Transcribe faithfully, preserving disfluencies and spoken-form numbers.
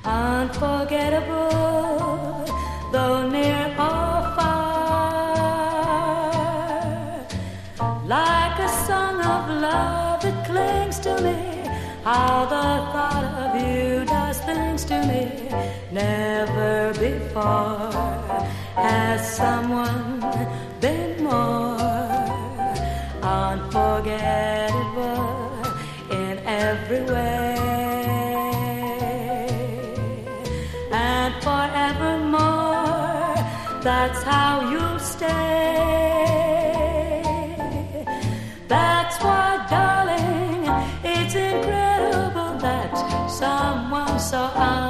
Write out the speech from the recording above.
unforgettable, though near or far. Like a song of love, it clings to me. How the thought of you does things to me. Never before has someone been more unforgettable in every way. And forevermore, that's how you'll stay. That's why, darling, it's incredible that someone so